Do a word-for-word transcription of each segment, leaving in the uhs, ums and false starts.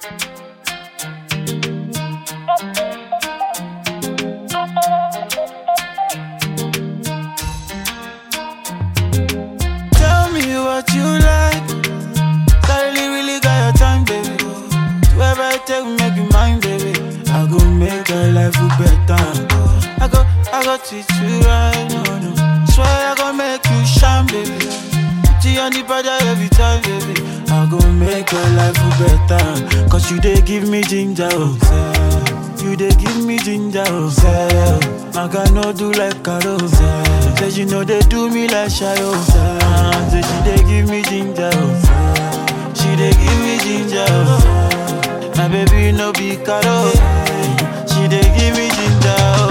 Tell me what you like. Suddenly really got your time, baby. Do ever take make you mine, baby. I go make your life better. I go, I go treat you right, no, no. Swear I go make you shine, baby. Put you on the border every time, baby. I go make your life better. Cause you dey give me ginger, oh, say. You dey give me ginger, oh, say. I can no do like Carol, say. Say you know they do me like Shayo, say. Say she dey give me ginger, oh, say. She dey give me ginger, oh, say. My baby no be Carol, she dey give me ginger, oh.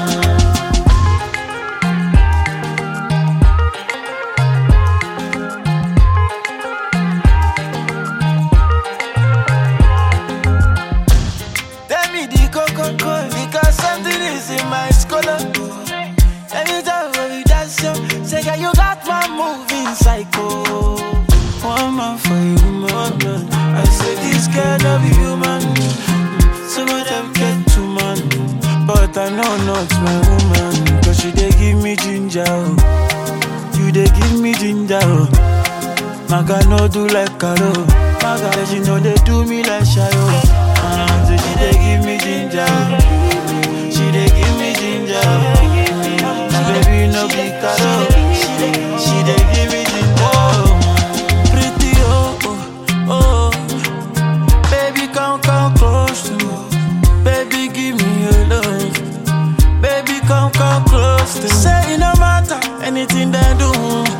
Because something is in my scholar. Anytime when we dance, yo, say, yeah, you got my moving psycho. One man for you, man. I say, this girl love you, human. Some of them get too man. But I know not my woman. Cause she dey give me ginger, oh. You dey give me ginger, oh. Maga no do like Carol. Maga, she know they do me like Shayo. Uh, so she dey give me ginger. She dey give me ginger. My baby no be Carol. She dey, she dey give me ginger. Pretty oh oh oh. Baby come come close to me. Baby give me your love. Baby come come close to me. Say it no matter anything they do.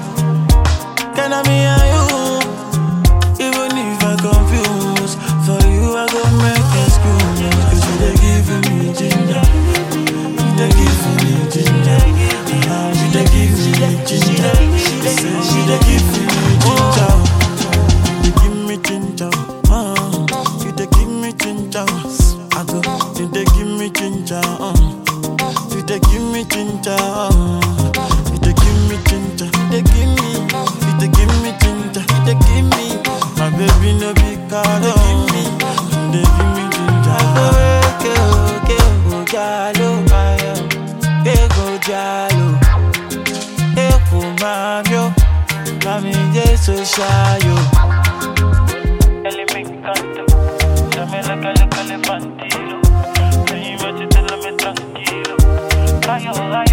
Can I me and you? Even if I confuse, for you I go make excuse. Cause you dey give me ginger. You dey give me ginger. Uh, you dey give me ginger. Say you dey give me ginger. You dey give me ginger. Uh, you dey give me ginger. I go. You dey give me ginger. Uh, you dey give me ginger. Uh, you dey give me ginger. You dey give me. You dey give me ginger. You dey give me. My baby no be card. You dey give me. You dey give me ginger. Okay, okay, go jalo, maya. Hey, go jalo. Hey, go mamio. Mami, so shy, yo. Elle me canta, ya me la cale cale pantilo. Me iba a te la me tranquilo. Rayo, rayo.